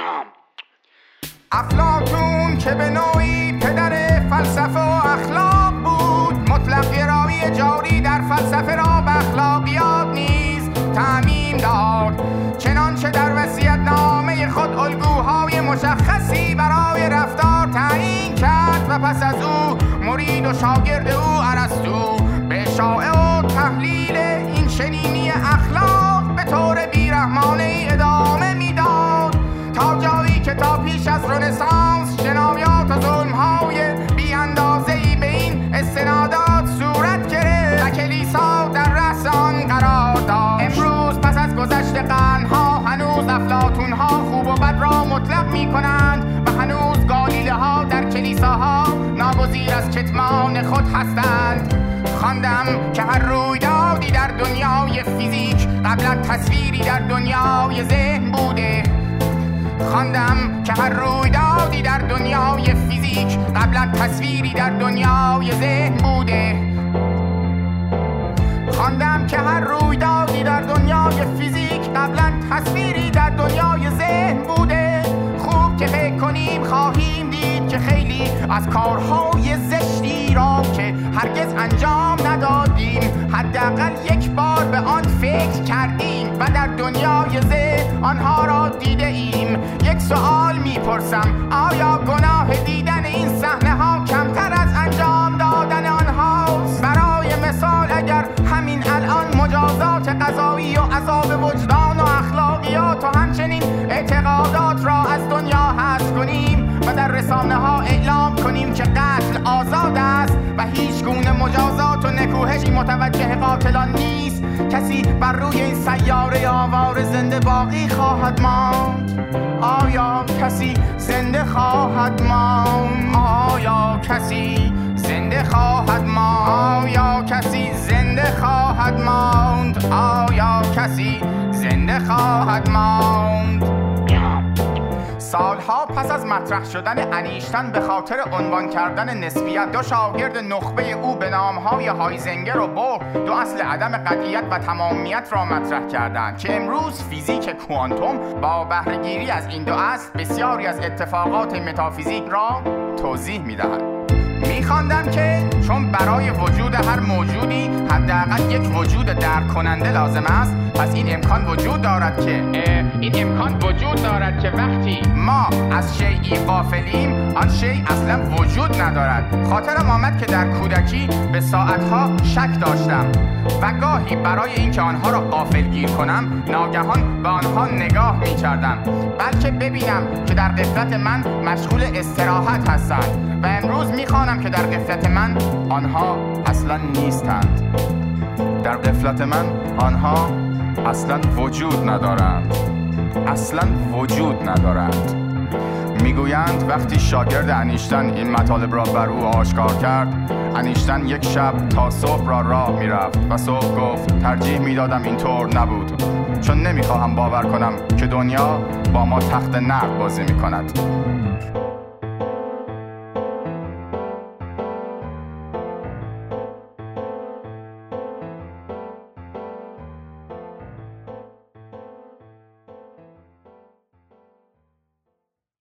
افلاطون که به نوعی پدر فلسفه و اخلاق بود، مطلق گرایی جاری در فلسفه را به اخلاقیات نیز تعمیم داد، چنانچه در وصیت‌نامه خود الگوهای مشخصی برای رفتار تعیین کرد و پس از او مرید و شاگرد او ارسطو به اشاعه و تحلیل این شنینی اخلاق به طور بیرحمانه‌ای ادامه میداد، تا جایی که تا پیش از رنسانس جنایات و ظلم‌های بی اندازه‌ای به این استنادات صورت گرفت و کلیسا در رأس آن قرار داشت. امروز پس از گذشت قرن‌ها هنوز افلاطون‌ها خوب و بد را مطلق می‌کنند و هنوز گالیله‌ها در کلیساها ناگزیر از کتمان خود هستند. خواندم که هر رویدادی در دنیای فیزیک قبلا تصویری در دنیای ذهن بوده. خواندم که هر رویدادی در دنیای فیزیک قبلا تصویری در دنیای ذهن بوده. خواندم که هر رویدادی در دنیای فیزیک قبلا تصویری در دنیای ذهن بوده. خوب که فکر کنیم خواهیم دید که خیلی از کارهای زشتی را که هرگز انجام ندادیم حداقل یک بار به آن فکر کردیم و در دنیای ذهن آنها را دیده ایم. یک سوال میپرسم، آیا گناه دیدن این صحنه ها کمتر از انجام دادن آنهاست؟ برای مثال اگر همین الان مجازات قضایی و عذاب وجدان و اخلاقیات و همچنین اعتقادات را از دنیا حذف کنیم و در رسانه ها اعلام کنیم که قتل آزاد است و هیچ گونه مجازات و نکوهشی متوجه قاتلان نیست، کسی بر روی این سیاره آواره زنده باقی خواهد ماند؟ آیا کسی زنده خواهد ماند؟ آیا کسی زنده خواهد ماند؟ آیا کسی زنده خواهد ماند؟ آیا کسی زنده خواهد ماند؟ سالها پس از مطرح شدن انیشتن به خاطر عنوان کردن نسبیت، دو شاگرد نخبه او به نامهای هایزنگر و بور دو اصل عدم قطعیت و تمامیت را مطرح کردند که امروز فیزیک کوانتوم با بهره‌گیری از این دو اصل بسیاری از اتفاقات متافیزیک را توضیح می‌دهد. می‌خواندم که چون برای وجود هر موجودی حداقل یک وجود درک کننده لازم است، پس این امکان وجود دارد که وقتی ما از شیئی غافلیم آن شیء اصلا وجود ندارد. خاطرم آمد که در کودکی به ساعتها شک داشتم و گاهی برای اینکه آنها را غافلگیر کنم ناگهان به آنها نگاه می‌کردم، بلکه ببینم که در غفلت من مشغول استراحت هستند و امروز می‌خوانم که در غفلت من آنها اصلا نیستند. در غفلت من آنها اصلا وجود ندارند. میگویند وقتی شاگرد انیشتن این مطالب را بر او آشکار کرد، انیشتن یک شب تا صبح راه میرفت و صبح گفت ترجیح میدادم اینطور نبود، چون نمیخواهم باور کنم که دنیا با ما تخت نقد بازی میکند.